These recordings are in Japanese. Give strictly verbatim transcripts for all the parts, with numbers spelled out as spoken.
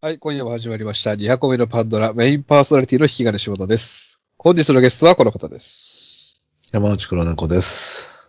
はい、今夜も始まりました。にひゃくこめのパンドラ、メインパーソナリティの引き金仕事です。本日のゲストはこの方です。 山内黒猫です。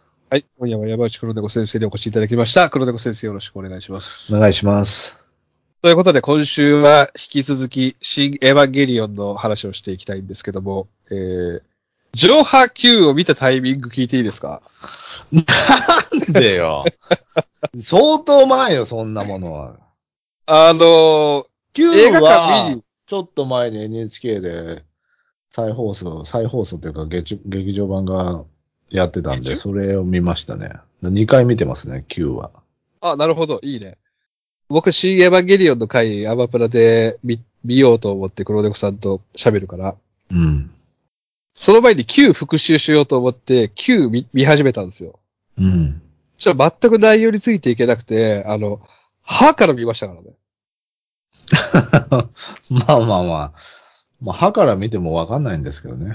はい、今夜も山内黒猫先生にお越しいただきました。黒猫先生よろしくお願いします。 お願いします。 ということで、今週は引き続き、新エヴァンゲリオンの話をしていきたいんですけども、えー、ジョハ Q を見たタイミング聞いていいですか？ なんでよ。相当前よ、そんなものは。 あのー、 Q 映画館見はに、、 ちょっと前に エヌエイチケー で再放送、再放送というか劇劇場版がやってたんで、それを見ましたね。にかい見てますね、Q は。 あ、なるほど、いいね。僕、新エヴァンゲリオンの回、アマプラで見、見ようと思って黒猫さんと喋るから、 うん。 その前に Q 復習しようと思って Q 見、見始めたんですよ。 うん。 そしたら全く内容についていけなくて、あの、歯から見ましたからね。 まあまあまあ。まあ、歯から見てもわかんないんですけどね。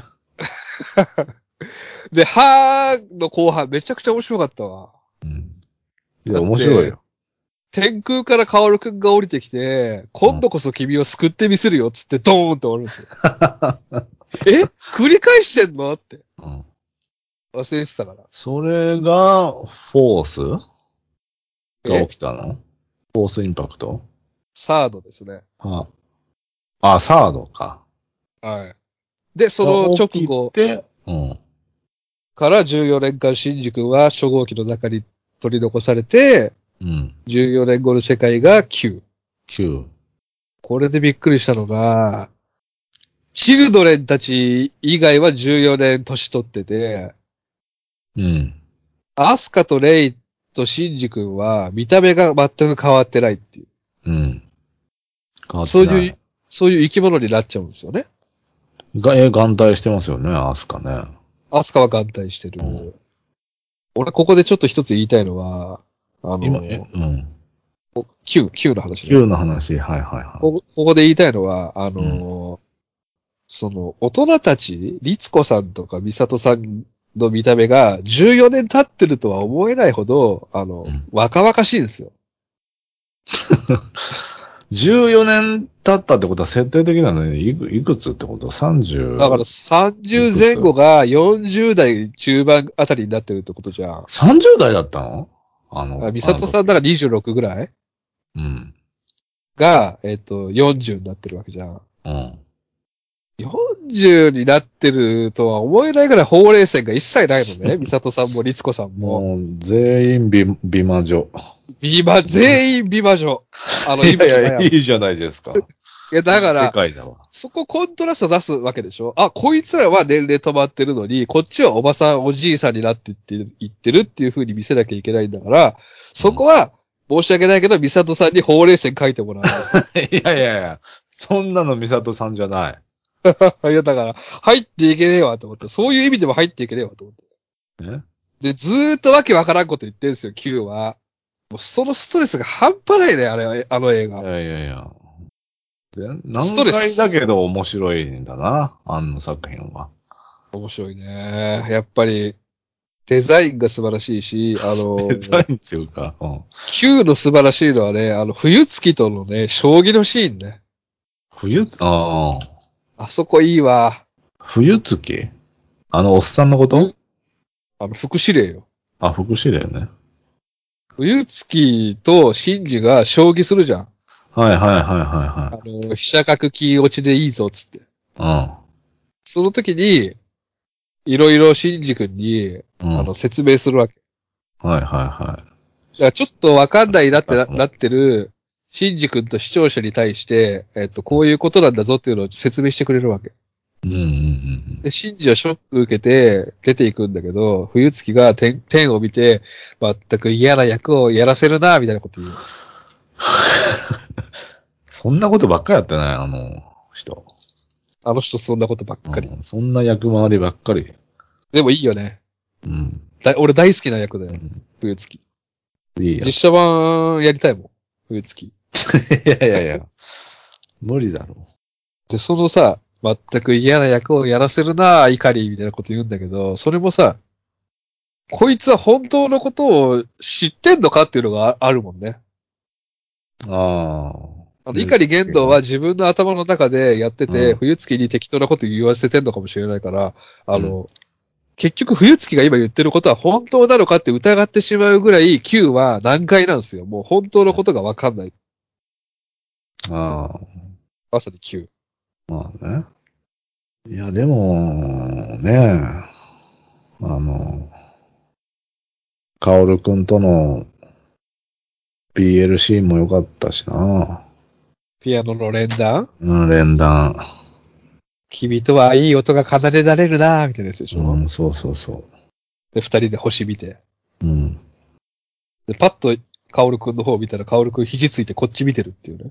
で、歯の後半めちゃくちゃ面白かったわ。 うん。いや、 だって、 面白いよ。 天空からカオルくんが降りてきて、今度こそ君を救ってみせるよっつってドーンって終わるんですよ。え繰り返してんのって。 うん、 忘れてたから。 それが、フォースがえ起きたの？フォースインパクト？ サードですね。 あ、あ、サードか。 はい。で、そのが直起き後て、うん。 からじゅうよねんかん、シンジ君は初号機の中に取り残されて、 うん。 じゅうよねんごの世界がきゅう。 きゅう。 これでびっくりしたのが、チルドレンたち以外はじゅうよねん年取ってて、 うん。 アスカとレイとシンジ君は見た目が全く変わってないっていう。 うん。変わってない。 そういう、そういう生き物になっちゃうんですよね。 が、え、眼帯してますよね、アスカね。 アスカは眼帯してうん。 る。俺ここでちょっと一つ言いたいのは、あ今、え、 の、 うん。 きゅう、きゅうの話ね。 きゅうの話、はいはいはここここで言いたいのは、あい。うん。 の、その、大人たち、律子さんとか美里さんの見た目がじゅうよねん経ってるとは思えないほど、あの、 うん。 若々しいんですよ。 じゅうよねん経ったってことは設定的なのに、いく、いくつってこと？ さんじゅうだからさんじゅういくつ？ 前後がよんじゅう代中盤あたりになってるってことじゃん。 さんじゅう 代だったの？あの、 あ美あの時。 里さんだからにじゅうろくぐらいうん。 が、えっと、よんじゅうになってるわけじゃん。 うん。 よんじゅうになってるとは思えないぐらいほうれい線が一切ないのね。美里さんも律子さんも。 もう、全員美、美魔女。 美魔、全員美魔女。あの、 いやいや、 今じゃないやろ。 いいじゃないですか。 いや、だいい世から、 界だわ。 そこコントラスト出すわけでしょ。あ、こいつらは年齢止まってるのに、こっちはおばさん、おじいさんになっていってる、言ってるっていう風に見せなきゃいけないんだから、そこは、申し訳ないけど、ミサトさんにほうれい線書いてもらわないと。 いやいやいや、そんなのミサトさんじゃない。 いや、だから、入っていけねえわと思って。そういう意味でも入っていけねえわと思って。 えで、ずーっとわけわからんこと言ってんすよ、Q は。もうそのストレスが半端ないね、あれ、あの映画。 いやいやいや。全ストレ難解だけス。 ど面白いんだな、あの作品は。 面白いね。やっぱり、デザインが素晴らしいし、あの、 デザインっていうか、うん。 Q の素晴らしいのはね、あの、冬月とのね、将棋のシーンね。 冬つ、ああ、 あそこいいわ。 冬月あのおっさんのこと？ 冬、あの、副司令よ。 あ、福祉だよね。 冬月とシンジが将棋するじゃん。 はいはいはいはあの、飛車角金落ちでいいぞ、つって。 いはその時に、いろいろシンジ君に、 い。うん。うん。 あの、説明するわけ。 はいはいはい。 だからちょっとわかんないなってな、 うんなってる、シンジ君と視聴者に対して、えっと、こういうことなんだぞっていうのを説明してくれるわけ。 うんうんで、シンジはショック受けて出ていくんだけど、冬月が天、天を見て、全く嫌な役をやらせるな、みたいなこと言う。 そんなことばっかりやってない、あの人。 あの人そんなことばっかり。 うん。そんな役回りばっかり。 でもいいよね。 うん。 だ俺大好きな役だよ。 うん。 冬月。 いいや。 実写版やりたいもん。冬月。 いやいやいや。無理だろで、そのさ、全く嫌な役をやらせるな、怒り、みたいなこと言うんだけど、それもさ、こいつは本当のことを知ってんのかっていうのがああるもんね。 う。ああ。 あの、碇玄道は自分の頭の中でやってて、うん、冬月に適当なこと言わせてんのかもしれないから、あの、うん、結局冬月が今言ってることは本当なのかって疑ってしまうぐらい Q は難解なんですよ。もう本当のことがわかんない。 ああ。 まさに Q。 まあね。いや、でも、ねあの、カオルくんとの ピーエルシー も良かったしな。 ピアノの連弾うん、連弾。 君とはいい音が奏でられるなみたいなやつでしょ。 うん、そうそうそう。 で、二人で星見て。 うん。 で、パッとカオルくんの方を見たらカオルくん肘ついてこっち見てるっていうね。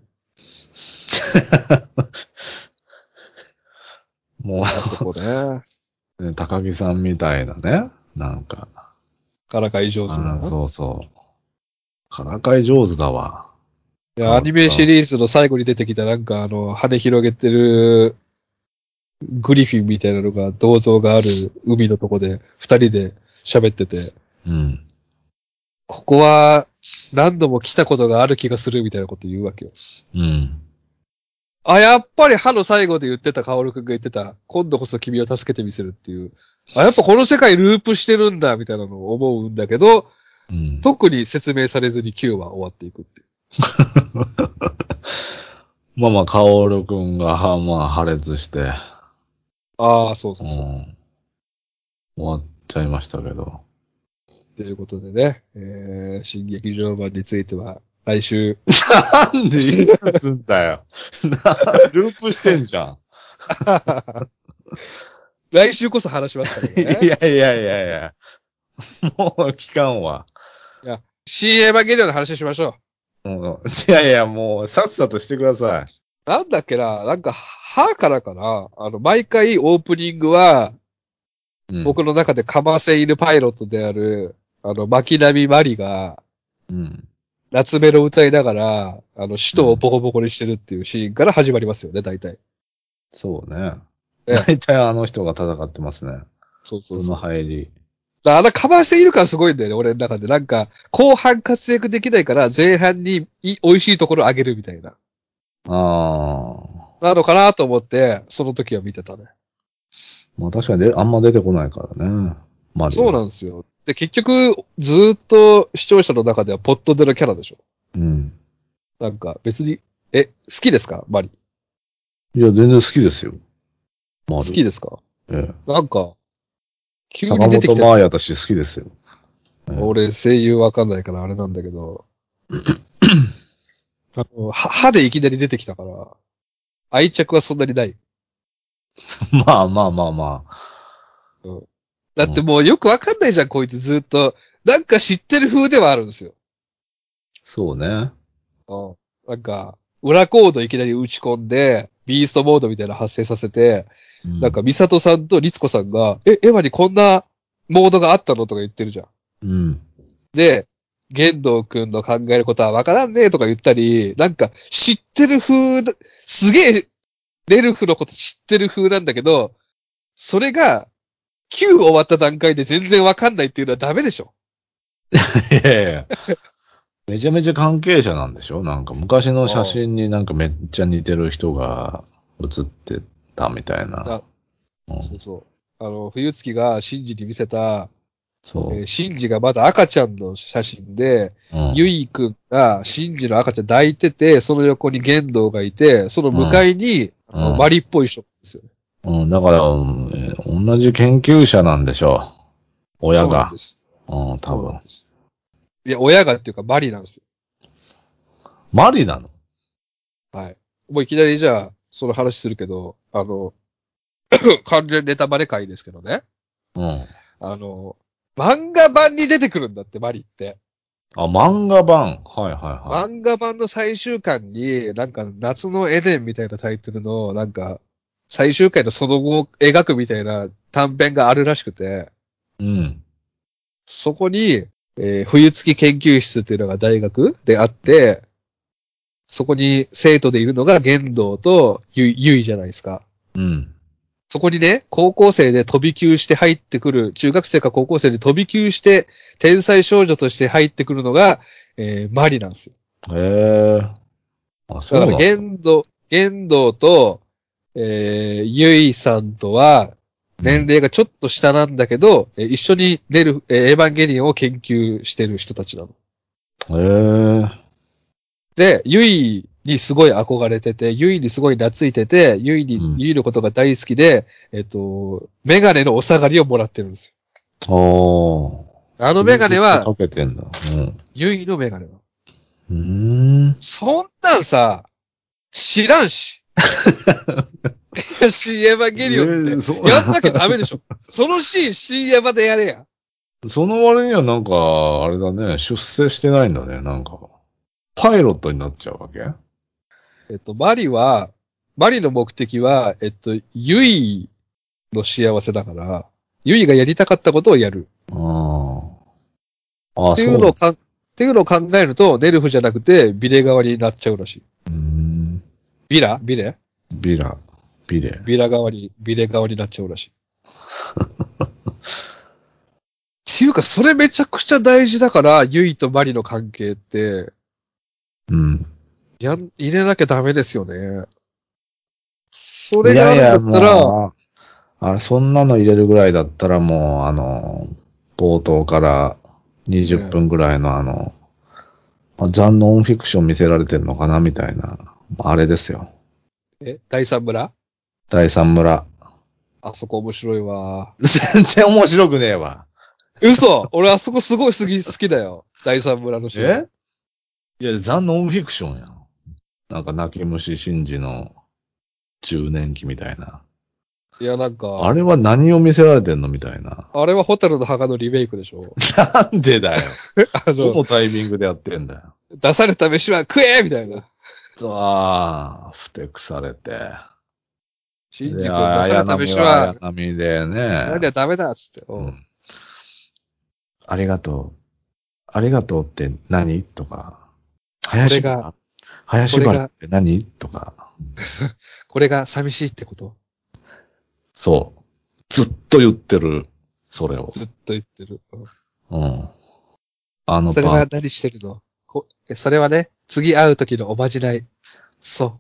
もう。あそこね。 ね、高木さんみたいなね。なんか。 からかい上手な。 そうそう。からかい上手だわ。 いや、アニメシリーズの最後に出てきたなんかあの、羽広げてるグリフィンみたいなのが銅像がある海のとこで二人で喋ってて。 うん。 ここは何度も来たことがある気がするみたいなこと言うわけよ。 うん。 あ、やっぱり歯の最後で言ってたカオルくんが言ってた、今度こそ君を助けてみせるっていう。あ、やっぱこの世界ループしてるんだみたいなのを思うんだけど、うん、特に説明されずに Q は終わっていくっていう。 まあまあ、カオルくんが、は、まあ、破裂して。 ああ、そうそうそう、うん。 終わっちゃいましたけど。 ということでね、えー、新劇場版については、来週。 なんでいつすんだよ。ループしてんじゃん。 来週こそ話しますからね。 いやいやいやいや。もう期間は。 いや、シーエヴァンゲリオンの話しましょう。うん、いやいや、もう、さっさとしてください。 なんだっけな、なんか、歯からかな。あの、毎回オープニングは、うん、僕の中でカマセイヌパイロットである、あの、巻波マリが、うん、夏メロ歌いながら、あの、首都をボコボコにしてるっていうシーンから始まりますよね、大体。 そうね。大体あの人が戦ってますね。 そうそうそう。 その入り。 あのカマセイヌ感すごいんだよね、俺の中で。なんか、後半活躍できないから前半にい美味しいところあげるみたいな。 ああ。なのかなと思って、その時は見てたね。 まあ確かにであんま出てこないからね。マリオ。 そうなんですよ。で、結局、ずーっと視聴者の中ではポットでのキャラでしょ。うん。なんか、別に、え、好きですかマリ。 いや、全然好きですよ。 好きですかええ。なんか、 急に出てきた。坂本真綾私好きですよ。 ええ、俺、声優わかんないからあれなんだけど、あの、歯でいきなり出てきたから、愛着はそんなにない。 まあまあまあまあ。 うん。だってもうよくわかんないじゃん、こいつずっと。なんか知ってる風ではあるんですよ。 そうね。 うん。なんか、裏コードいきなり打ち込んで、ビーストモードみたいなの発生させて、うん、なんか、ミサトさんとリツコさんが、え、エヴァにこんなモードがあったのとか言ってるじゃん。うん。で、玄道くんの考えることはわからんねえとか言ったり、なんか、知ってる風、すげえ、レルフのこと知ってる風なんだけど、それが、きゅう終わった段階で全然わかんないっていうのはダメでしょ。 いやいや。めちゃめちゃ関係者なんでしょなんか昔の写真になんかめっちゃ似てる人が写ってたみたいな。 うん、そうそう。あの、冬月がシンジに見せた、 そう。 えー、シンジがまだ赤ちゃんの写真で、うん、ユイ君がシンジの赤ちゃん抱いてて、その横に玄道がいて、その向かいに、うん、あのマリっぽい人ですよね。 うん、だから、うん、同じ研究者なんでしょう。親が。そうなんです。うん、多分。 いや、親がっていうかマリなんですよ。 マリなの？ はい。もういきなりじゃあ、その話するけど、あの、完全ネタバレ回ですけどね。うん。あの、漫画版に出てくるんだって、マリって。 あ、漫画版。はいはいはい。 漫画版の最終巻に、なんか夏のエデンみたいなタイトルの、なんか、最終回のその後を描くみたいな短編があるらしくて。うん。そこに、えー、冬月研究室っていうのが大学であって、そこに生徒でいるのが玄道とゆい、ゆいじゃないですか。うん。そこにね、高校生で飛び級して入ってくる、中学生か高校生で飛び級して、天才少女として入ってくるのが、えー、マリなんですよ。 へえ。 あ、そうだから、 なの。 玄道、玄道と、えー、ゆいさんとは、年齢がちょっと下なんだけど、えー一緒に出る、えーエヴァンゲリオンを研究してる人たちなの。 へえ。 で、ゆいにすごい憧れてて、ゆいにすごい懐いてて、ゆいに、 うん。 ゆいのことが大好きで、えっと、メガネのお下がりをもらってるんですああ。 よ。あのメガネずっとは、 かけてんだ。 ゆいのメガネなの。 うん。うーん。 そんなんさ、知らんし。シーエヴァンえゲリオンってー、そ、 やんなきゃダメでしょ。そのシーン シーエヴァでやれや。 その割にはなんか、あれだね、出世してないんだね、なんか。パイロットになっちゃうわけあえっと、マリは、マリの目的は、えっと、ユイの幸せだから、ユイがやりたかったことをやる。 あ。ああ、 っていそう。 うのをかん、っていうのを考えると、ネルフじゃなくて、ビレ側になっちゃうらしい。 うーん。 ビラビレビラ、ビレ。 ビラ側に、ビレ側になっちゃうらしい。っていうか、それめちゃくちゃ大事だから、ユイとマリの関係って、 うん。 やん、入れなきゃダメですよね。それがあるんだいやいや、 ったら、 もう、あれ、そんなの入れるぐらいだったらもう、あの、冒頭から20 ね、 分ぐらいのあの、あザ・ノンフィクション見せられてんのかなみたいな、あれですよ。 え、第三村第三村。 あそこ面白いわ。 全然面白くねえわ。 嘘俺あそこすごい好き、好きだよ。第三村のシーン。 えいや、ザ・ノンフィクションやん。なんか泣き虫真治の中年期みたいな。 いや、なんか、 あれは何を見せられてんのみたいな。 あれはホタルの墓のリメイクでしょ。 なんでだよ。 あの、 どのタイミングでやってんだよ。 出された飯は食えみたいな。 ああ、ふてくされて。で、 シンジ君出あ綾された波は綾飯は、 波でね。 何はダメだっつって。うん。 うん。ありがとう。ありがとうって何とか。 これが、 林原林これが、 原って何とか。 これが寂しいってこと。 そう。ずっと言ってる。それを。 ずっと言ってる。うんうん。あのパート。 それは何してるのこえそれはね、次会う時のおまじない。そう。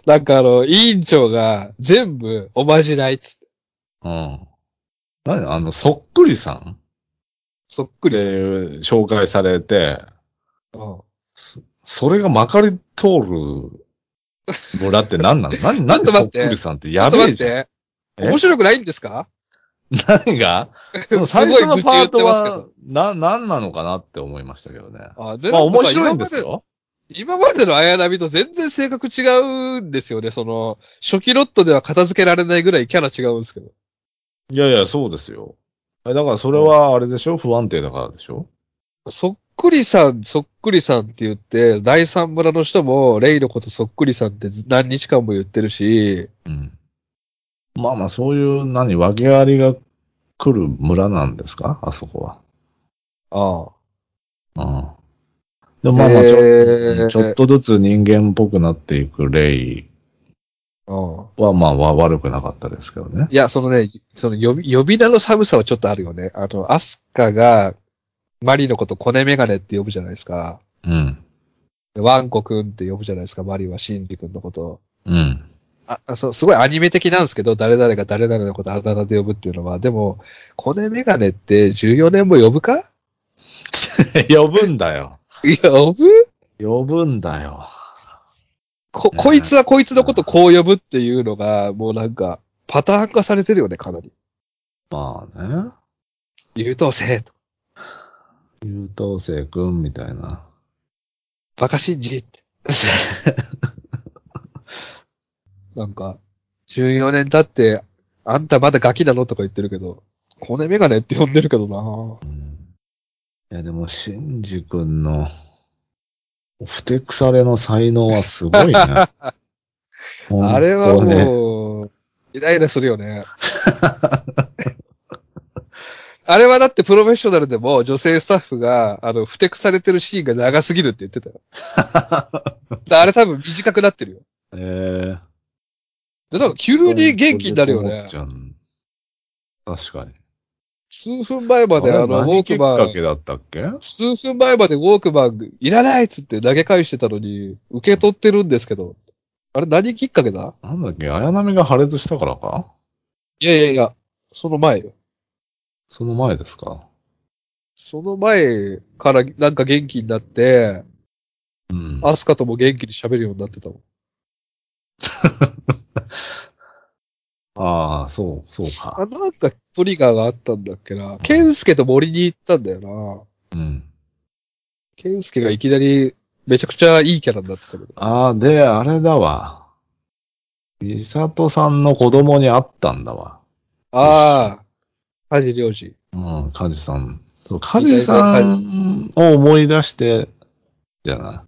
なんかあの、委員長が全部おまじないっつって。 うん。何あの、そっくりさんっそっくてりさん。 紹介されて、 うん。 それがまかり通る村って何なの何、 ちょっ何そっくりと待って。 さんってちょっとやべえじゃん。 待って。面え白くないんですか？ 何がその最すごい初のパー愚痴言ってトは、 ますけど。 な、何なのかなって思いましたけどね。 あ、で、 まあなんかさ、 面白いん今まで、 ですよ。 今までの綾波と全然性格違うんですよね。その、初期ロットでは片付けられないぐらいキャラ違うんですけど。 いやいや、そうですよ。だからそれうんはあれでしょ不安定だからでしょそっくりさん、そっくりさんって言って、第三村の人も、レイのことそっくりさんって何日間も言ってるし、 うん。まあまあそういう何、訳ありが来る村なんですかあそこは。 ああ。 うん。でもまあまあちょ、うんちょっで、 とずつ人間っぽくなっていくレイうん。 はまあわ悪くなかったですけどね。 いや、そのね、その呼び、呼び名の寒さはちょっとあるよね。あの、アスカが、マリのことコネメガネって呼ぶじゃないですか。 うん。 ワンコくんって呼ぶじゃないですか。マリはシンジ君のことを。 うん。 あ、あそう、すごいアニメ的なんですけど、誰々が誰々のことあだ名で呼ぶっていうのは、でも、コネメガネってじゅうよねんも呼ぶか？ 呼ぶんだよ。 いや、呼ぶ呼ぶんだよ。 こ、 ねこいつはこいつのことこう呼ぶっていうのが、もうなんか、パターン化されてるよね、かなり。 まあね。 優等生と、 優等生くんみたいな。 バカシンジって。なんか、じゅうよねん経って、あんたまだガキなのとか言ってるけど、コネメガネって呼んでるけどな。 いやでも、シンジ君のふてくされの才能はすごいね。本あれは当に。 もう、イライラするよね。あれはだってプロフェッショナルでも女性スタッフが、あの、ふてくされてるシーンが長すぎるって言ってたよ。だあれ多分短くなってるよ。 ええで、なんか急本当にに元気に閉じこもっなるよね。 ちゃう。確かに。 数分前まあれであの、ウォ何きっークマン、 かけだったっけ？ 数分前までウォークマンいらないっつって投げ返してたのに、受け取ってるんですけど。あれ何きっかけだ？ なんだっけ、綾波が破裂したからか？ いやいやいや、その前よ。 その前ですか？ その前からなんか元気になって、 うん。 アスカとも元気に喋るようになってたもん。 ああ、そう、そうあ、 か。 なんかトリガーがあったんだっけな。ケンスケと森に行ったんだよな。 うん。 ケンスケがいきなりめちゃくちゃいいキャラになってたけど。 ああ、で、あれだわ。美里さんの子供に会ったんだわ。一緒。 ああ、梶良治。 うん、カジさん。そう、カ二代目ジさ梶。 んを思い出して、じゃない。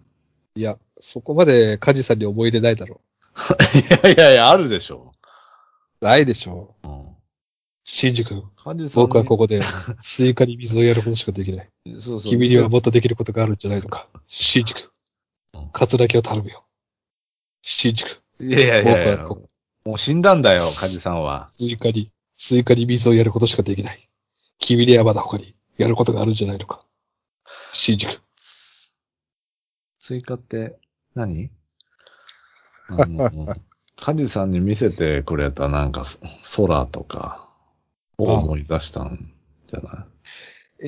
いや、そこまで梶さんに思い入れないだろいやいやいや、あるでしょ。 う。ないでしょう。 うん。 シンジ君、 カジさんに、 僕はここでスイカに水をやることしかできない。 そうそう、見せ、 君にはもっとできることがあるんじゃないのか。シンジ君、カツラキを頼むよ。シンジ君、 いやいやいやいや、 僕はここ、 もう死んだんだよ、カジスさんは。 イカに、スイカに水をやることしかできない。君にはまだ他にやることがあるんじゃないのか。シンジ君。 スイカって何、あの、カジさんに見せてくれたなんか空とかをああ。 思い出したんじゃない？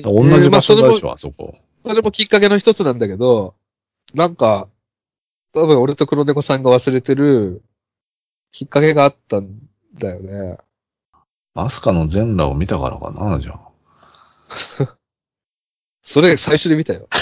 え同えーまあ、 じ場それも、 所でしょ、あそこ。 それもきっかけの一つなんだけど、なんか、多分俺と黒猫さんが忘れてるきっかけがあったんだよね。 アスカの全裸を見たからかな、じゃあ。 それ最初に見たよ。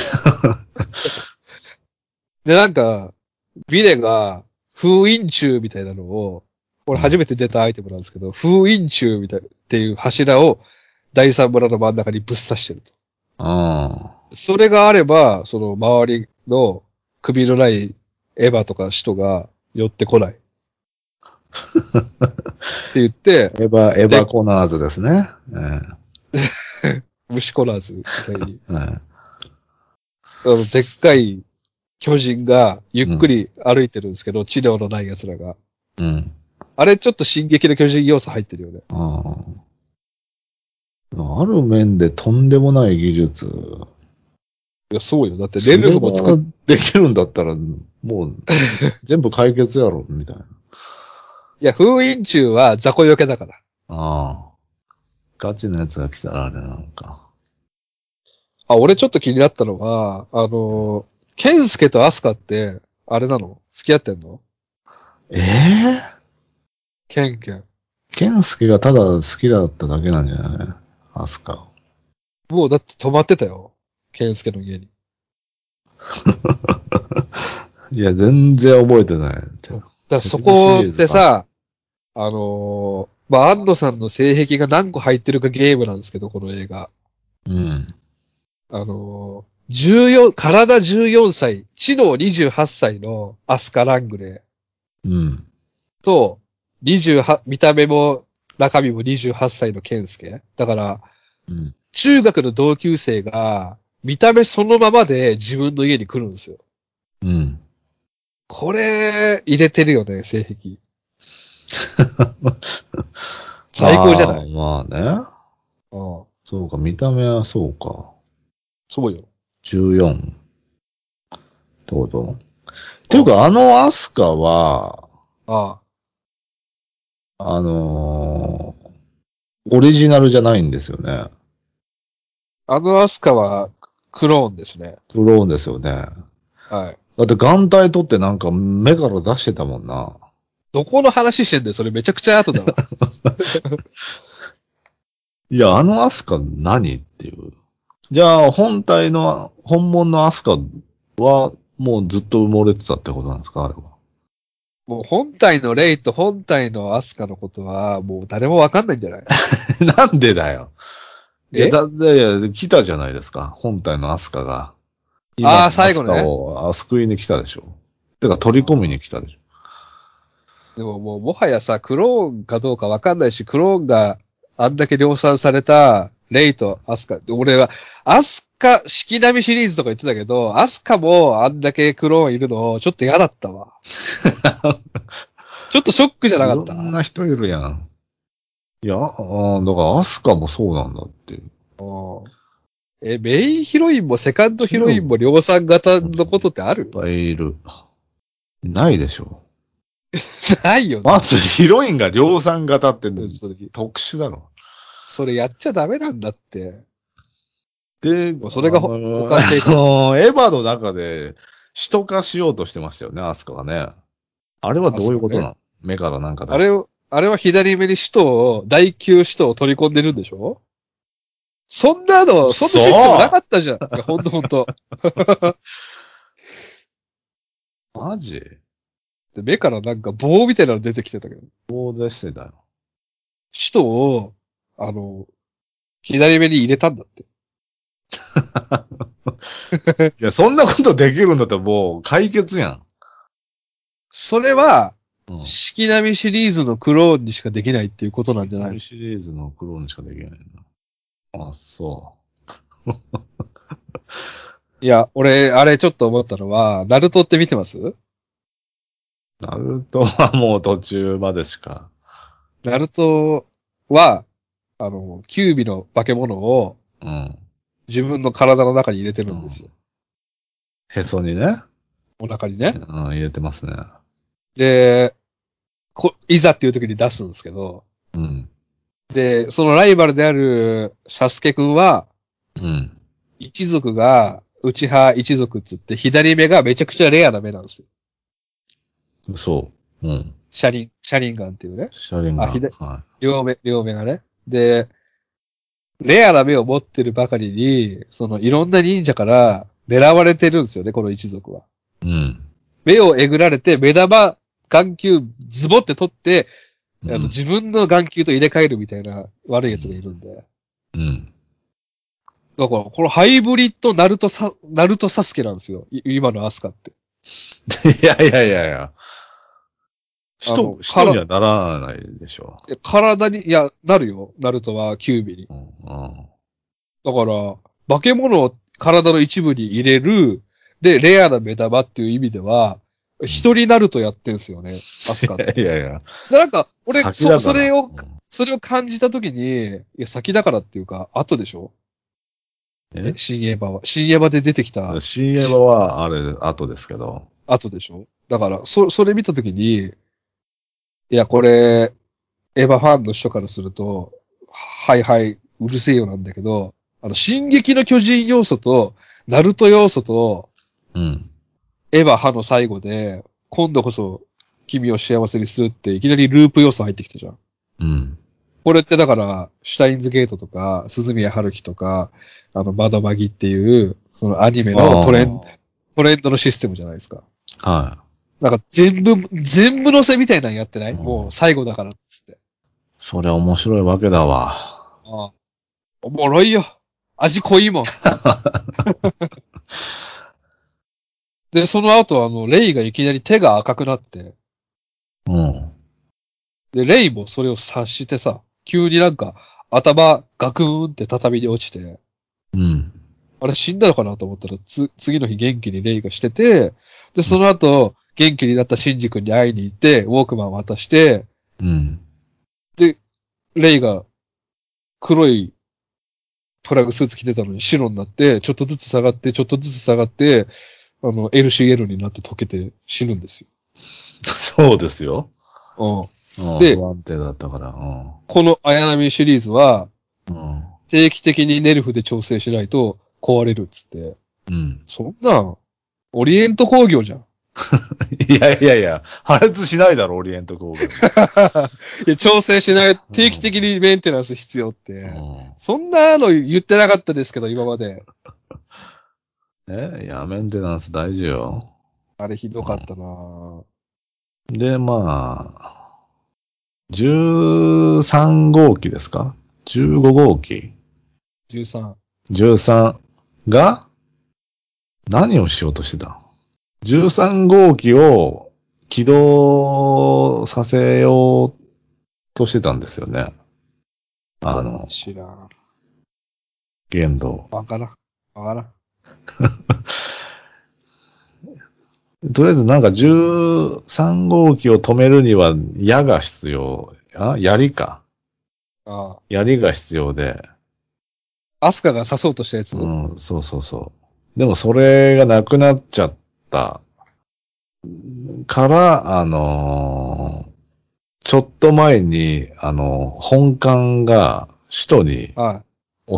で、なんか、ビレが封印柱みたいなのを、これ初めて出たアイテムなんですけど、封印柱みたいっていう柱を第三村の真ん中にぶっ刺してると。 あそれがあれば、その周りの首のないエヴァとか使徒が寄ってこないって言って、 あ。エヴァ、エヴァで、 コナーズですね。え虫こらずみたいに、 ええあの、でっかい巨人がゆっえうん。 くり歩いてるんですけど、知能のない奴らが。 うん。 あれちょっと進撃の巨人要素入ってるよね。 ああ。ある面でとんでもない技術。 いや、そうよ。だってレそれがルフも作っ、 できるんだったら、もう全部解決やろ、みたいな。 いや、封印中は雑魚よけだから。 ああ。ガチのやつが来たらあれなのか。 あ、俺ちょっと気になったのは、あの、ケンスケとアスカって、あれなの付き合ってんの？ ええケンケン。 ケンスケがただ好きだっただけなんじゃない？アスカ。 もうだって泊まってたよ。ケンスケの家に。 いや、全然覚えてない。 うん。だからそテレビシこっリーズか。 てさ、あのーまあ、安野さんの性癖が何個入ってるかゲームなんですけど、この映画。 うん。 あのー、じゅうよん、体じゅうよんさい、知能にじゅうはっさいのアスカ・ラングレーうん。 と、にじゅうはち、見た目も中身もにじゅうはっさいのケンスケ。だから、 うん。 中学の同級生が、見た目そのままで自分の家に来るんですよ。 うん。 これ、入れてるよね、性癖。最高じゃああ、 ない？ まあね。 ああ、 そうか、見た目はそうか。 そうよ。 じゅうよんってこと？っていうあか、あのアスカは、 あ、 あのーオリジナルじゃないんですよね。 あのアスカはクローンですね。 クローンですよね。 はい。 だって眼帯取ってなんか目から出してたもんな。 どこの話してんだよ、それめちゃくちゃ後だわ。 いや、あのアスカ何っていう。じゃあ、本体の、本物のアスカはもうずっと埋もれてたってことなんですか、あれは。 もう本体のレイと本体のアスカのことは、もう誰もわかんないんじゃない？ なんでだよ。いや、 えだ、いや、いや来たじゃないですか。本体のアスカが。今ああー、 のアスカ最後ね。 をあ救いに来たでしょ。てか、取り込みに来たでしょ。 でももうもはやさ、クローンかどうかわかんないし、クローンがあんだけ量産されたレイとアスカ。俺は、アスカ、式並みシリーズとか言ってたけど、アスカもあんだけクローンいるの、ちょっと嫌だったわ。ちょっとショックじゃなかいろんった？ な人いるやん。 いや、あだからアスカもそうなんだっていう。 え、メインヒロインもセカンドヒロインも量産型のことってある？ いっぱいいる。ないでしょ。 ないよね。 まずヒロインが量産型ってそれ特殊だろ。 それやっちゃダメなんだって。 で、 もうそれがあのおかしいから。 あのエヴァの中で、使徒化しようとしてましたよね、アスカがね。あれはどういうことなの、ね、目からなんか出して。 あれを、あれは左目に使徒を、第九使徒を取り込んでるんでしょ？そんなの、そんなシステムなかったじゃん。いや、ほんとほんと。 マジで目からなんか棒みたいなの出てきてたけど。 そうでしてたよ。 使徒を、あの、左目に入れたんだって。 いや、そんなことできるんだったらもう解決やん。 それは、 うん。 四季並みシリーズのクローンにしかできないっていうことなんじゃないの？ シリーズのクローンにしかできないんだ。あ、そいや、俺、あれちょっと思ったのは、ナルトって見てます？ う。ナルトはもう途中までしか。 ナルトは、あの、キュービの化け物をうん。 自分の体の中に入れてるんですよ。 へそにね。 お腹にね。 うん、入れてますね。 で、こ、いざっていう時に出すんですけど、 うん。 で、そのライバルであるサスケくんは、 うん。 一族が、内派一族っつって、左目がめちゃくちゃレアな目なんですよ。 そう。うん。 シャリン、シャリンガンっていうね。あ、 車輪が。 左、 は両目、両目がね。で、レアな目を持ってるばかりに、そのいろんな忍者から狙われてるんですよね、この一族は。 い。うん。 目をえぐられて、目玉、眼球、ズボって取って、あの、 うん。 自分の眼球と入れ替えるみたいな悪い奴がいるんで。 うん。 だから、このハイブリッドナルトサ、ナルトサスケなんですよ。い今のアスカって。 いやいやいやいや。使徒、 あの、から、 使徒にはならないでしょ。 体に、いや、なるよ。ナルトはキュービに。 うん。うん。 だから、化け物を体の一部に入れる、で、レアな目玉っていう意味では、一人ナルトやってんすよね。アスカって。 いやいや。 でなんか、俺、そ、 先だから。 それを、それを感じたときに、いや、先だからっていうか、後でしょ？え、 え新エヴァは。新エヴァで出てきた、 新エヴァは、あれ、後ですけど。 後でしょ？だから、そ、それ見たときに、いや、これ、エヴァファンの人からすると、はいはい、うるせえよなんだけど、あの、進撃の巨人要素と、ナルト要素と、 うん。 エヴァ派の最後で、今度こそ君を幸せにするっていきなりループ要素入ってきたじゃん。 うん。 これってだから、シュタインズゲートとか、鈴宮春樹とか、あの、窓マギっていう、そのアニメのトレン、トレンドのシステムじゃないですか。 はなんか全部、全部乗せみたいなのやってない？ い。うんもう最後だからっつって。 そりゃ面白いわけだわ。 ああ、おもろいよ。味濃いもん。で、その後、あの、レイがいきなり手が赤くなって、 うん。 で、レイもそれを察してさ、急になんか、頭ガクーンって畳に落ちて、 うん。 あれ死んだのかなと思ったら、つ、次の日元気にレイがしてて、で、その後、元気になったシンジ君に会いに行って、ウォークマン渡して、 うん。 で、レイが黒いプラグスーツ着てたのに白になって、ちょっとずつ下がって、ちょっとずつ下がって、あの、エルシーエル になって溶けて死ぬんですそうですよ。 よ。うん。 うん。 で、 不安定だったから。 この綾波シリーズは、 うん。うん。 定期的にネルフで調整しないと壊れるっつって。 うん。 そんなん、オリエント工業じゃん。 いやいやいや、破裂しないだろ、オリエント工業。 いや、調整しない、定期的うん。 にメンテナンス必要っうて。 ん。 そんなの言ってなかったですけど、今まで。 え、いや、メンテナンス大事よ。 あれひどかったなぁ。 で、まあ、じゅうさん号機ですか？ じゅうご 号機じゅうさん。 じゅうさん が何をしようとしてた？ じゅうさん 号機を起動させようとしてたんですよね。あの、 知らん。 限度。 わからん。わからん。 とりあえずなんかじゅうさん号機を止めるには矢が必要。あ、槍か。 ああ。 槍が必要で。 アスカが刺そうとしたやつ、 うん、そうそうそう。でもそれがなくなっちゃったから、あのーちょっと前に、あの、本館が首都にはい。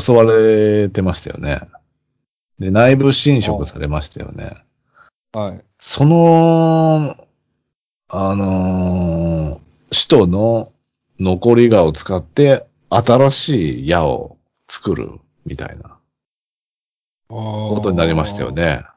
襲われてましたよね。で、内部侵食おされましたよね。 はい。 その、あのー首都の残り矢を使って新しい矢を作るみたいなあことになりましたよあ。 ね。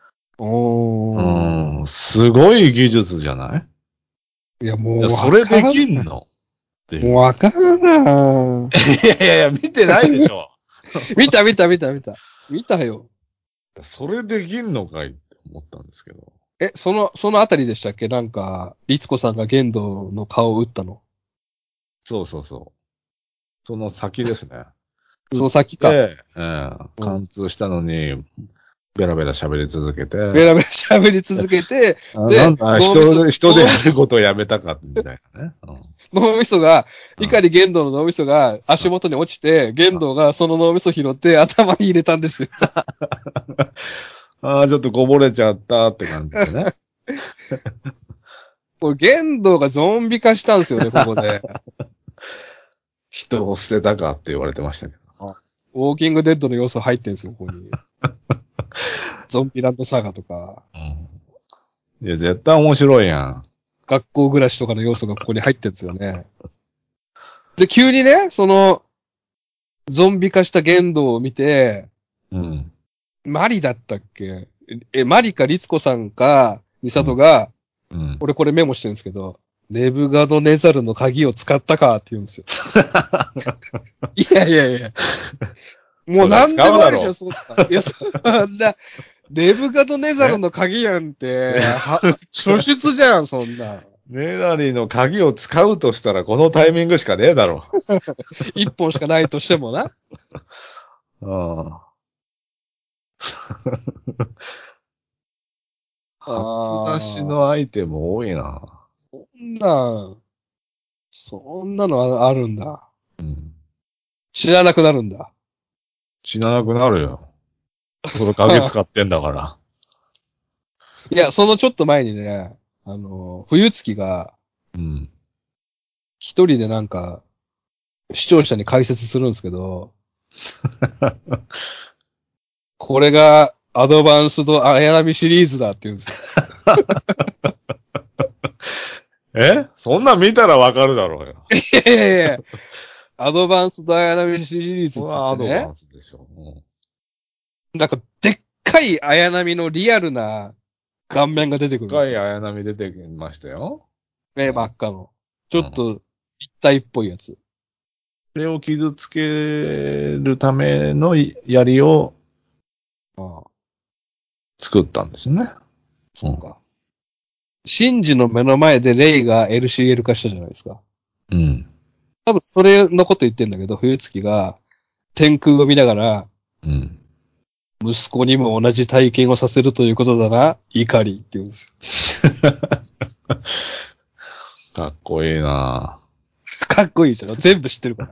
うん、 おー。 すごい技術じゃない？ いや、 いや、 もうわそれでからん。 きんのっていう。 もうわからん。 いやいやいや、見てないでしょ。 見た見た見た見た。見たよ。 それできんのかいって思ったんですけど。 え、その、そのあたりでしたっけ？なんか、律子さんが玄道の顔を打ったの。 そうそうそう。その先ですね。打っその先か。 て、うん、 うん。 貫通したのに、ベラベラ喋り続けて、 ベラベラ喋り続けて、 あなで、 んだ、 脳みそ、 人で、人でや脳みそ、 ることをやめたか、みたいなね。うん脳みそが、 うん怒り玄道の脳みそが足元に落ちて、玄道がその脳みそ拾って頭に入れたんですよ。 ああ、ちょっとこぼれちゃったって感じでね。 これ玄道がゾンビ化したんですよね、ここで。 人を捨てたかって言われてましたけど。 あウォーキングデッドの要素入ってんですよ、ここに。ゾンビランドサガとか、 うん、いや、絶対面白いやん。 学校暮らしとかの要素がここに入ってんですよね。で、急にね、その、ゾンビ化した玄道を見て、 うん。 マリだったっけ？え、マリか律子さんか、ミサトうん。 が、 うん。 俺これメモしてるんですけど、ネブガドネザルの鍵を使ったかって言うんですよ。いやいやいや。もうそりゃ何でもあるじゃん、 使うだろそんな。いや、そんな、ネブガドネう。ね。 ザルの鍵なんて、 ね。 は、初出じゃん、そんな。 メガリの鍵を使うとしたらこのタイミングしかねえだろ。 一本しかないとしてもな。 うん。初出しああ、 のアイテム多いな。 そんな、そんなのああるんだ。 うん。 知らなくなるんだ。 死ななくなるよ。それ鍵使ってんだから。 いや、そのちょっと前にね、あの、冬月がうん。 一人でなんか、視聴者に解説するんですけど、これがアドバンスド綾波シリーズだって言うんですえそんなん見たらわかるだろうよ。 よ。いやいやいや、アドバンスド綾波シリーズっこれつっはアドバてね、 ンスでしょ。うんなんかでっかい綾波のリアルな顔面が出てくるんですよ。 深い綾波出てきましたよ。う目ん。 真っ赤の。ちうん。 ょっと立体っぽいやつ。 それを傷つけるための槍をああ、 作ったんですよね。うん。 そっか。シンジの目の前でレイが エルシーエル 化したじゃないですか。 うん。 多分それのこと言ってんだけど、冬月が天空を見ながら、 うん。 息子にも同じ体験をさせるということだな、怒りって言うんですかっこいいなよ。かっこいいじゃん。全部知ってるから。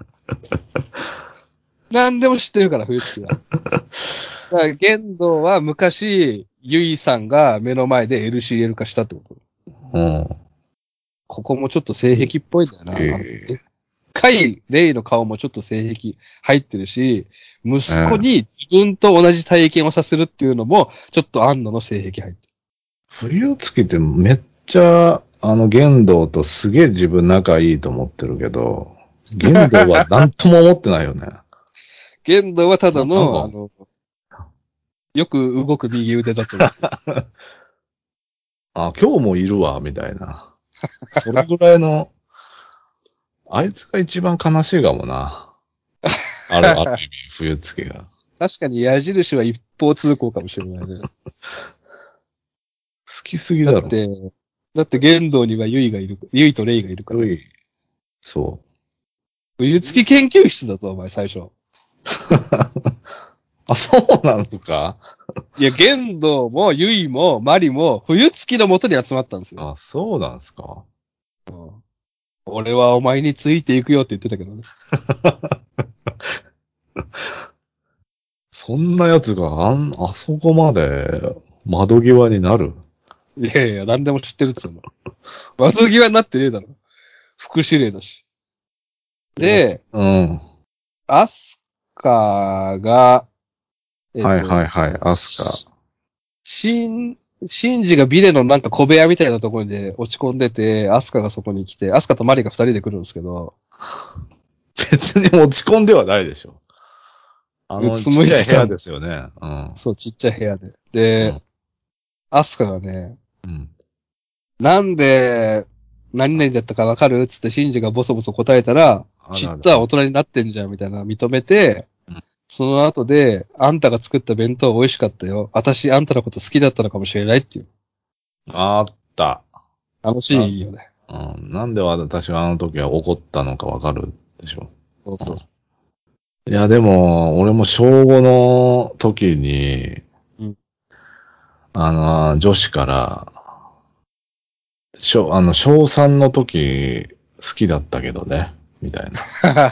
何でも知ってるから、冬月は。だから、玄道は昔、ゆいさんが目の前で エルシーエル 化したってこと。 うん。 ここもちょっと性癖っぽいんだよな。あの、 えでっかいレイの顔もちょっと性癖入ってるし、息子え。 に自分と同じ体験をさせるっていうのも、ちょっと安野の性癖入ってる。 冬月ってめっちゃ、あの、玄道とすげえ自分仲いいと思ってるけど、玄道は何とも思ってないよね。 玄道はただな、なんの、あか、 の、よく動く右腕だと思ってる。 あ、今日もいるわ、みたいな。それぐらいの、あいつが一番悲しいかもな。ある、ある意味、冬月が。 確かに矢印は一方通行かもしれないね。 好きすぎだろ。 だって、だって玄道にはユイがいる、ユイとレイがいるから。 よい、そ冬月研究室だぞ、お前、最初。 う。あ、そうなのか。 いや、玄道もユイもマリも冬月の元に集まったんですよ。 あ、そうなんすか。 うん俺はお前についていくよって言ってたけどね。 そんな奴があん、あそこまで窓際になる？ いやいや、何でも知ってるっつうの。窓際になってねえだろ。副司令だし。で、 うん。 アスカが、えっはいはいと、 はい、アスカ。 シン、シンジがビレのなんか小部屋みたいなところで落ち込んでて、アスカがそこに来て、アスカとマリが二人で来るんですけど、 別に落ち込んではないでしょ。あうの、 つむいてちっちゃい部屋たの。 ですよね。うん。 そう、ちっちゃい部屋で。で、アスカがね、 うん。 なんで、何々だったかわかるつってシンジがボソボソ答えたら、ちっあるある。 とは大人になってんじゃんみたいな認めて、 うんその後で、あんたが作った弁当美味しかったよ。私、あんたのこと好きだったのかもしれないっていう。 あった。 あのシーンな、 いいよね。 うん。なんで私はあの時は怒ったのかわかるでしょ。 そうそうそいや、でも、俺も小ごの時に、 う。うん。 あの、女子から、小、あの、小さんの時、好きだったけどね、みたいな。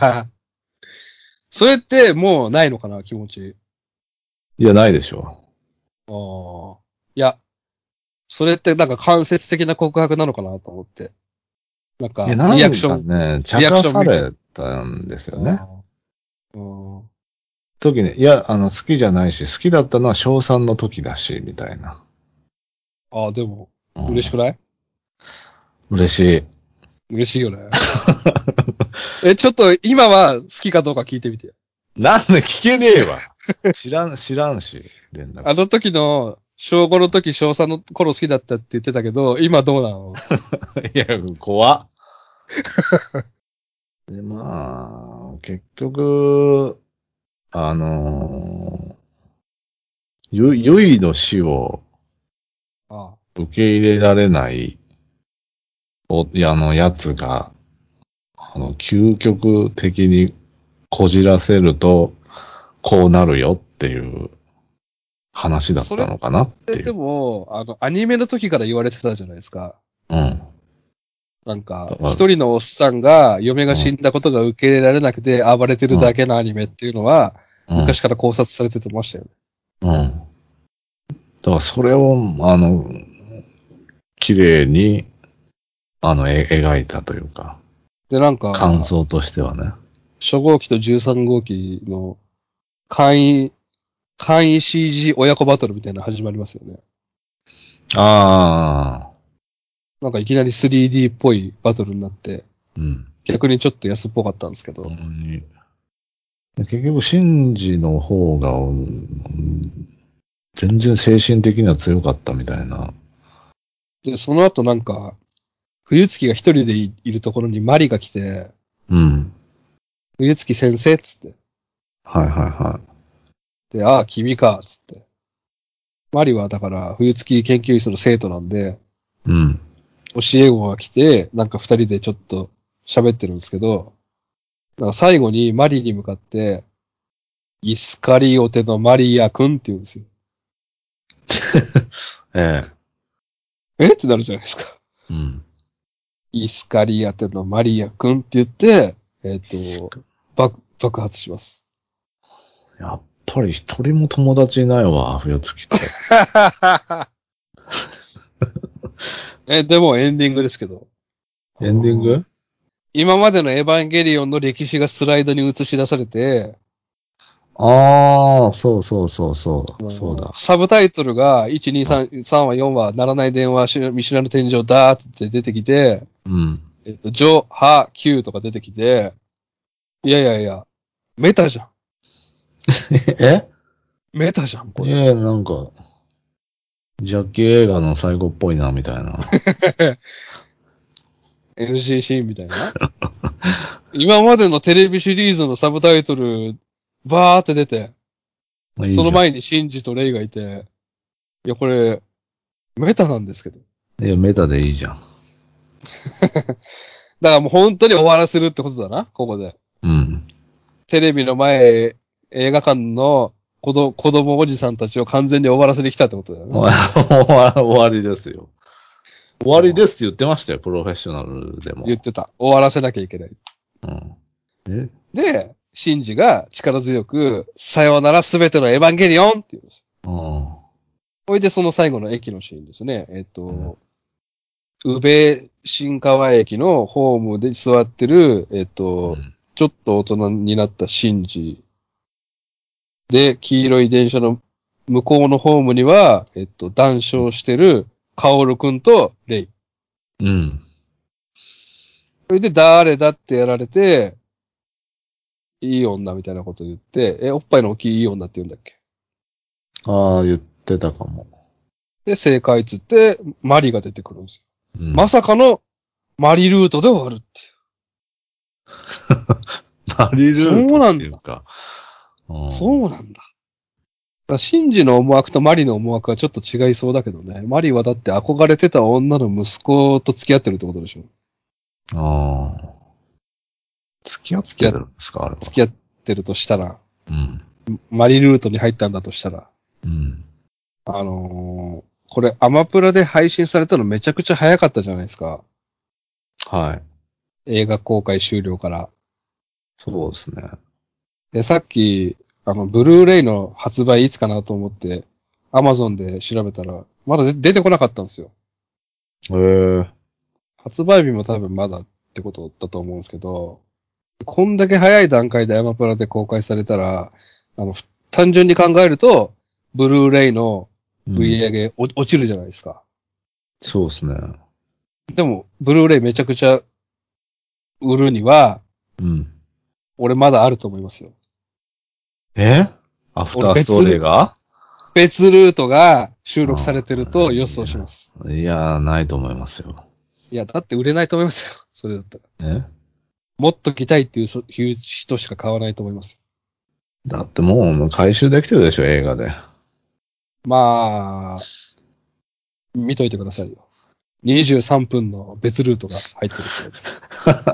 それってもうないのかな、気持ち。 いや、ないでしょ。 ああ。いや、それってなんか間接的な告白なのかなと思って。なんいや、 か、 なんリアクション、 かね、茶リアク化さション見て。 れたんですよね。 ああ。うん。 時に、いや、あの、好きじゃないし、好きだったのは小さんの時だし、みたいな。 ああ、でも、 うん、 嬉しくない？ 嬉しい。 嬉しいよね。え、ちょっと今は好きかどうか聞いてみてよ。 なんで聞けねえわ。知らん、知らんし、連絡しあの時の、小ごの時、小さんの頃好きだったって言ってたけど、今どうなの？ て。いや、怖っ。で、まあ、結局、あのー、ゆ、ゆいの死をあ受け入れられないお、いや、あの、やつが、あの、究極的にこじらせると、こうなるよっていう話だっそれったのかなっていてでう。 も、あの、アニメの時から言われてたじゃないですか。 うん。 なんか、 だから、 一人のおっさんが嫁がうん、 死んだことが受け入れられなくて暴れてるうん、 だけのアニメっていうのは、 うん、 昔から考察されててましたよね。 うん。だからそれを、あの、綺麗に、あの、え、描いたというか、 で、なんか、 感想としてはね。 初号機とじゅうさん号機の簡易、簡易 シージー 親子バトルみたいなの始まりますよね。 ああ、 なんかいきなり スリーディー っぽいバトルになって、 うん。 逆にちょっと安っぽかったんですけ本ど、 当に。結局、シンジの方が、うん、全然精神的には強かったみたいな。 で、その後なんか、冬月が一人でいいるところにマリが来て、 うん。 冬月先生っつって。 はいはいはで、ああ、君か、っつって。マリはだから、冬月研究室の生徒なんで、 い。うん。 教え子が来て、なんか二人でちょっと喋ってるんですけど、なんか最後にマリに向かって、イスカリオテのマリア君って言うんですよ。 ええ。 えってなるじゃないですか。 うん。 イスカリオテのマリア君って言って、えっ、と、爆、爆発します。 やっぱり一人も友達いないわ、冬月と。 え、でもエンディングですけど。あエンディンのーグ？ 今までのエヴァンゲリオンの歴史がスライドに映し出されて、 ああ、そうそうそうそう、そうだ。 サブタイトルがいち、に、 あ、 さん、さん話、よん話、ならない電話、し見知らぬ天井だーって出てきて、 うん。 えっと、ジョ、ハ、キューとか出てきて、いやいやいや、メタじゃん。 えメタじゃん、これ。 ええ、なんか、ジャッキー映画の最後っぽいな、みたいな。 エヌジー シーみたいな。今までのテレビシリーズのサブタイトル、バーって出て、 まあいいじゃん。 その前にシンジとレイがいて、いや、これ、メタなんですけど。 いや、メタでいいじゃん。 だからもう本当に終わらせるってことだな、ここで。 うん。 テレビの前、映画館の子ど子供おじさんたちを完全に終わらせてきたってことだよな。 終わ終わ終わりですよ。 終わりですって言ってましたよ、プロフェッショナルでも。 言ってた。終わらせなきゃいけない。 うん。えで、シンジが力強く、さようならすべてのエヴァンゲリオンって言うんです。 うん。 ほいで、その最後の駅のシーンですね。えっと、宇部新川駅のホームで座ってる、えっと、 うんちょっと大人になったシンジ。で、黄色い電車の向こうのホームには、えっと、談笑してるカオルくんとレイ。 うん。 それで誰だってやられて、いい女みたいなこと言って、え、おっぱいの大きいいい女って言うんだっけ？ ああ、言ってたかも。 で、正解っつって、マリが出てくるんですよ。 うん、 まさかのマリルートで終わるっていう。 マリルートっそうなんだ。 ていうか。うん、 そうなんだ。だからシンジの思惑とマリの思惑はちょっと違いそうだけどね。マリはだって憧れてた女の息子と付き合ってるってことでしょ？ ああ。付き合ってるんですか、あれは。 付き合ってるとしたら、 うん。 マリルートに入ったんだとしたら、 うん。 あのー、これアマプラで配信されたのめちゃくちゃ早かったじゃないですか。 はい。 映画公開終了から。 そうですね。 で、さっき、あの、ブルーレイの発売いつかなと思って、アマゾンで調べたら、まだ出てこなかったんですよ。 へえ。 発売日も多分まだってことだと思うんですけど、こんだけ早い段階でアマプラで公開されたら、あの、単純に考えると、ブルーレイの売りうん。 上げお落ちるじゃないですか。 そうですね。 でも、ブルーレイめちゃくちゃ売るには、 うん。 俺まだあると思いますよ。 えアフタ俺ーストーリー別、 が別ルートが収録されてるああと予想します。 いや、いやないと思いますよ。 いや、だって売れないと思いますよ。それだったら。 えもっと来たいっていう人人しか買わないと思います。 だってもう回収できてるでしょ、映画で。 まあ、見といてくださいよ。にじゅうさんぷんの別ルートが入ってるそうです。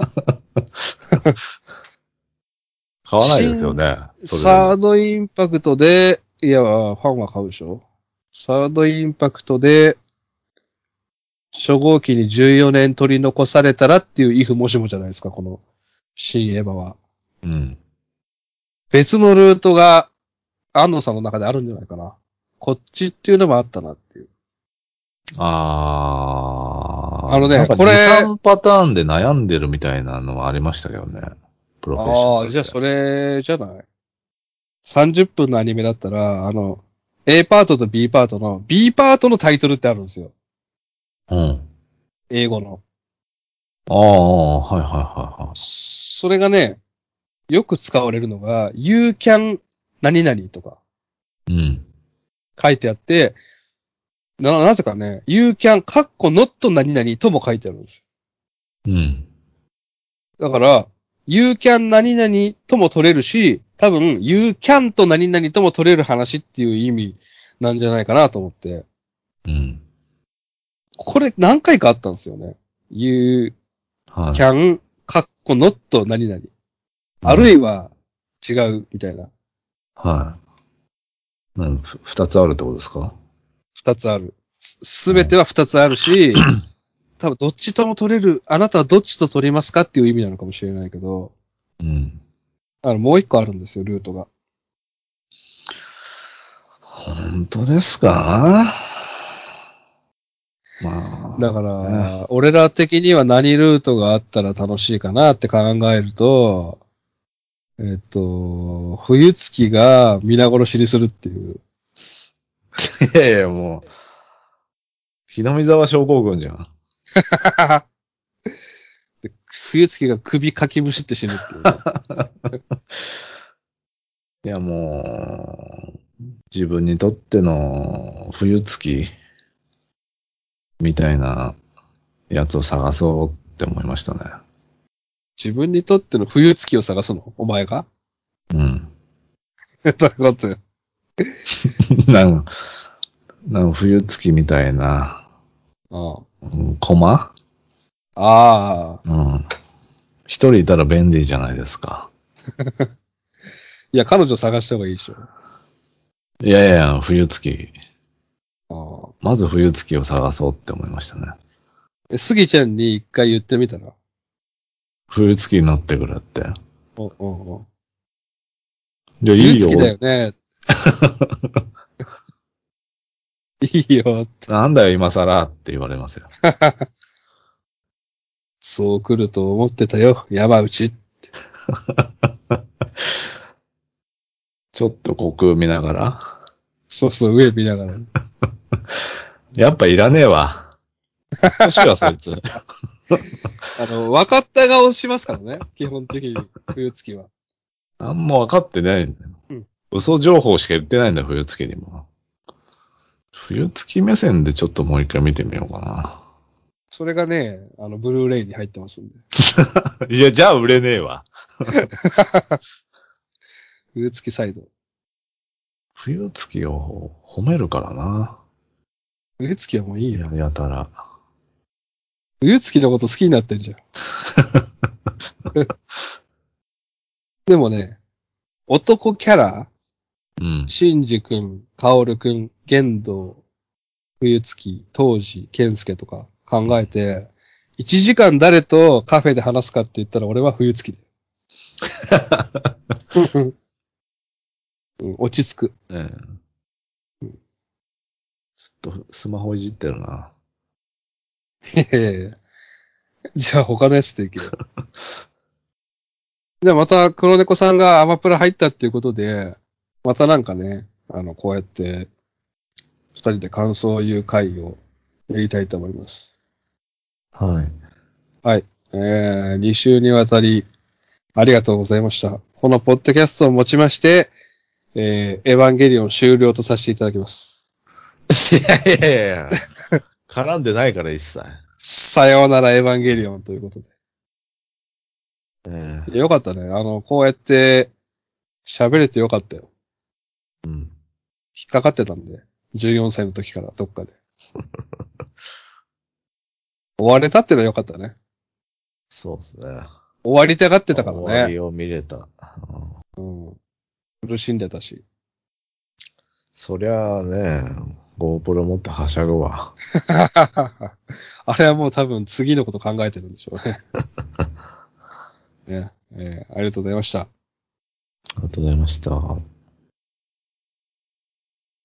買わないですよ新、 ね。それでも。 サードインパクトで、いや、ファンは買うでしょ？サードインパクトで、初号機にじゅうよねん取り残されたらっていうイフもしもじゃないですか、この新エヴァは。 うん。 別のルートが安藤さんの中であるんじゃないかな。こっちっていうのもあったなっていう。 あー。 あのね、 なんかに、 これ、 さんパターンで悩んでるみたいなのはありましたけどね。プロフェッショああ、 ナルで。 じゃあそれじゃない？ さんじゅっ 分のアニメだったら、あの、A パートと B パートの、B パートのタイトルってあるんですよ。 うん。 英語の。 ああ、はいはいはいはそれがね、よく使われるのが、You can 何々とかい。うん。 書いてあって、な、なぜかね、You can カッコ not 何々とも書いてあるんですうん。 よ。だから、You can 何々とも取れるし、多分 You can と何々とも取れる話っていう意味なんじゃないかなと思って。 うん。 これ何回かあったんですよね。You はい。 can カッコ not 何々。あるうん。 いは違うみたいな。 はい。なんふ二つあるってことですか？ 二つある。すべてうん。 は二つあるし、多分どっちとも取れる、あなたはどっちと取りますかっていう意味なのかもしれないけど、 うん。 あの、もう一個あるんですよ、ルートが。 本当ですか？ だかまあ、ね。 ら、俺ら的には何ルートがあったら楽しいかなって考えると、えっと、冬月が皆殺しにするっていう。 いやいや、もう、日の見沢症候群じゃん。 で冬月が首かきむしって死ぬっていうね。 いや、もう、自分にとっての冬月みたいなやつを探そうって思いましたね。 自分にとっての冬月を探すのお前が？ うん。 どういうことよ。 なんか、なんか冬月みたいな、 あうん、コマあ。ああ。 うん。一人いたら便利じゃないですか。 いや、彼女探した方がいいでしょ。 いやいや、冬月。 ああ。 まず冬月を探そうって思いましたね。 え、スギちゃんに一回言ってみたら。 冬月になってくれって。 お、お、お。 いや、いいよ。 冬月だよね。いいよって。 なんだよ、今更って言われますよ。 そう来ると思ってたよ、山内。 ちょっと虚空見ながら。 そうそう、上見ながら。 やっぱいらねえわ。年はそいつ。 あの、分かった顔しますからね。基本的に、冬月は。 あんま分かってないんだよ。 うん。 嘘情報しか言ってないんだ、冬月にも。冬月目線でちょっともう一回見てみようかそれがね、あの、ブルーレイに入ってますんで。 な。いや、じゃあ売れねえわ。 冬月サイド。 冬月を褒めるからな。 冬月はもういいよ。 や、やたら。 冬月のこと好きになってんじゃん。でもね、男キャラ、 うん。 シンジ君、カオル君、玄道、冬月、当時、健介とか考えて、いちじかん誰とカフェで話すかって言ったら俺は冬月だよ。うん、落ち着く。 ねえ。ずっとスマホいじってるな。 いやいやいや。じゃあ他のやつでいけよ。じゃあまた黒猫さんがアマプラ入ったっていうことで、またなんかね、あの、こうやって二人で感想を言う会をやりたいと思います。 はい。 はい。えー、に週にわたりありがとうございました。このポッドキャストをもちまして、えー、エヴァンゲリオン終了とさせていただきます。 いやいやいやいや。絡んでないから一切。 さようならエヴァンゲリオンということで。 ええ。 いやよかったね。あの、こうやって喋れてよかったよ。 うん。 引っかかってたんで。じゅうよんさいの時からどっかで。終われたってのはよかったね。 そうですね。 終わりたがってたからね。 終わりを見れた。うん、 うん。苦しんでたし。 そりゃあね、GoPro 持ってはしゃぐわ。 あれはもう多分次のこと考えてるんでしょうね。ね、えーありがとうございました。 ありがとうございました。